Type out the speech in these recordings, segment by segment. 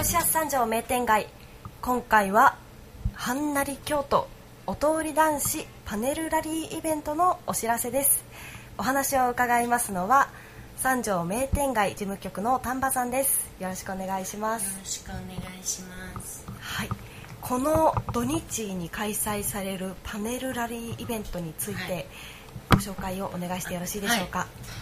シアス三条名店街、今回ははんなり京都お通り男子パネルラリーイベントのお知らせです。お話を伺いますのは三条名店街事務局の丹波さんです。よろしくお願いします。 よろしくお願いします。 はい、この土日に開催されるパネルラリーイベントについてご紹介をお願いしてよろしいでしょうか。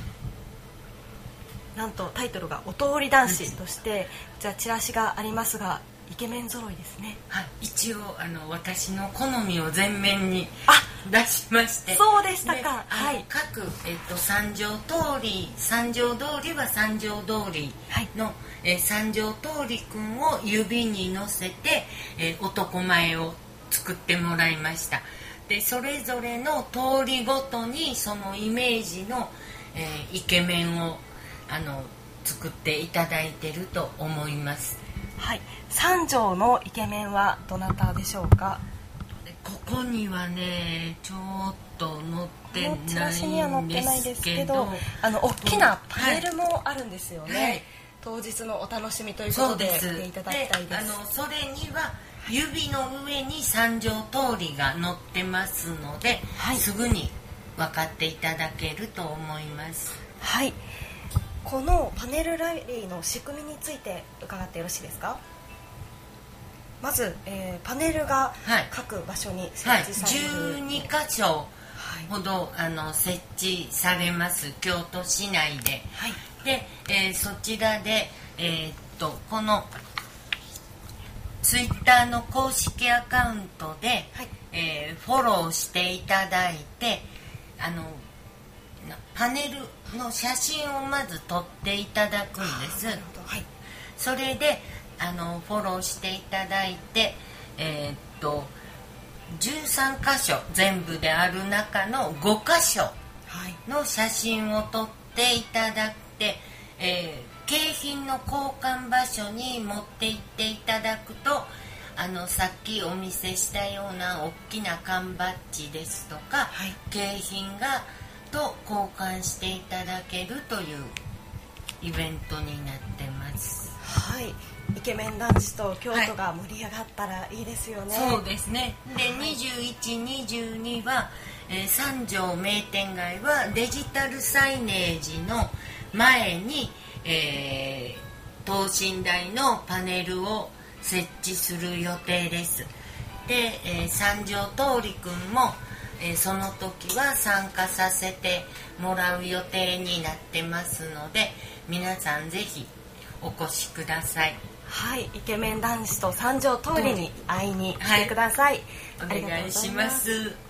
なんとタイトルがお通り男子として、じゃあチラシがありますがイケメン揃いですね。 はい、一応私の好みを前面に出しまして、 そうでしたか。はい、 各、三条通りは三条通りの、三条通りくんを指に乗せて、男前を作ってもらいました。でそれぞれの通りごとにそのイメージの、イケメンを作っていただいていると思います。 はい、三条のイケメンはどなたでしょうか。 ここにはねちょっと載ってないんですけど、 チラシには載ってないですけど、大きなパネルもあるんですよね。はい、当日のお楽しみということで見ていただきたいです。 それには指の上に三条通りが載ってますので、すぐに分かっていただけると思います。 はい、このパネルラリーの仕組みについて伺ってよろしいですか。まず、パネルが各場所に設置される、 12箇所ほど、設置されます京都市内で、で、そちらで、このツイッターの公式アカウントで、フォローしていただいて、パネルの写真をまず撮っていただくんです。それでフォローしていただいて、13箇所全部である中の5箇所の写真を撮っていただいて、景品の交換場所に持って行っていただくと、さっきお見せしたような大きな缶バッジですとか、景品と交換していただけるというイベントになってます。 はい、イケメン男子と京都が盛り上がったらいいですよね。 そうですね。で、21、22は、三条名店街はデジタルサイネージの前に、等身大のパネルを設置する予定です。で、三条通りくんも、その時は参加させてもらう予定になってますので、皆さんぜひお越しください。 はい、イケメン男子と三条通りに会いに来てください。 お願いします。